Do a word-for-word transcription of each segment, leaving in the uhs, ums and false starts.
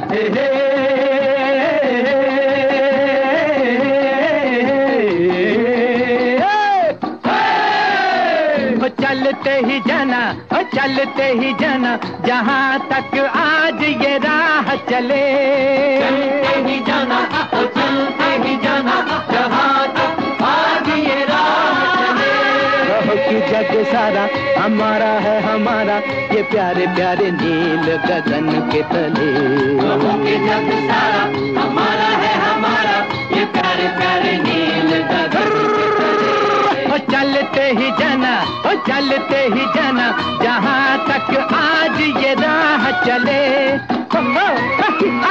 चलते ही जाना, ओ चलते ही जाना, जहाँ तक आज ये राह चले। चलते ही जाना, ओ चलते ही जाना, जहाँ तक आज ये राह चले। कहो कि जग सारा हमारा है हमारा, ये प्यारे प्यारे नील गगन के तले। कहो कि जग सारा हमारा है हमारा, ये प्यारे प्यारे नील गगन के तले। ओ चलते ही जाना, ओ चलते ही जाना, जहाँ तक आज ये राह चले। ओ, ओ, आ,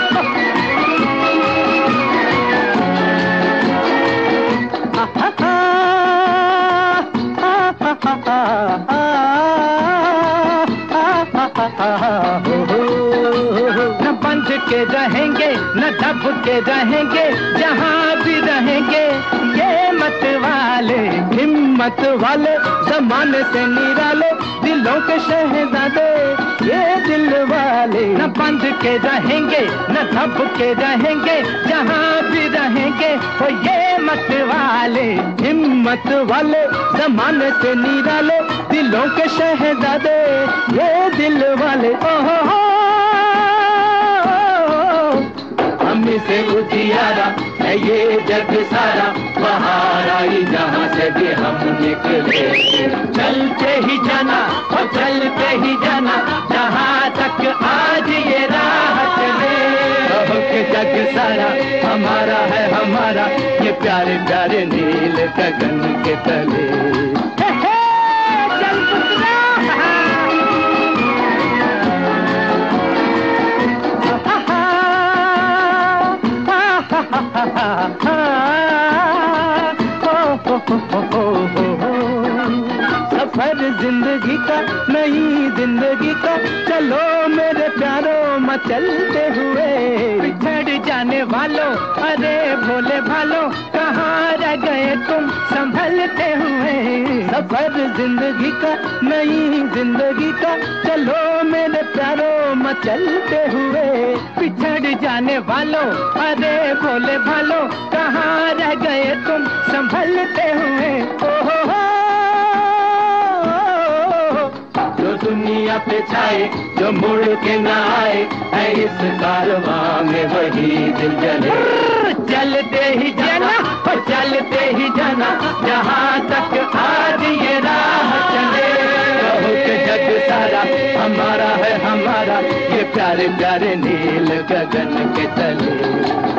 न बंध के रहेंगे न दब के रहेंगे, जहाँ भी रहेंगे ये मत वाले, हिम्मत वाले, जमाने से निराले, दिलों के शहजादे ये दिल वाले। न बंध के रहेंगे न दब के रहेंगे, जहाँ भी रहेंगे वो ये मत वाले, हिम्मत वाले, जमाने से निराले, दिलों के शहजादे ये दिल वाले। ओहो हो, हम से उजियारा है ये जग सारा, बाहर आई जहाँ से भी हम निकले। चलते ही जाना, और चलते ही जाना, जहाँ तक आज ये राह चले। कहो कि जग सारा हमारा है हमारा, ये प्यारे प्यारे नील गगन के तले। हे हे, चल पुत्रा। सफर जिंदगी का नई जिंदगी का, चलो मेरे प्यारों मचलते हुए। बिछड़ जाने वालों अरे भोले भालों, कहाँ रह गए तुम संभलते हुए। सफर जिंदगी का नई जिंदगी का, चलो मेरे प्यारों मचलते हुए। बिछड़ जाने वालों अरे भोले भालों, कहाँ रह गए तुम संभलते हुए। ओहो हो, जो दुनिया पे छाए जो मुड़ के ना आए, है इस कारवां में वही दिल जले। चलते ही जाना, और चलते ही जाना, जहाँ तक आज ये राह चले। कहो कि जग सारा हमारा है हमारा, ये प्यारे प्यारे नील गगन के तले।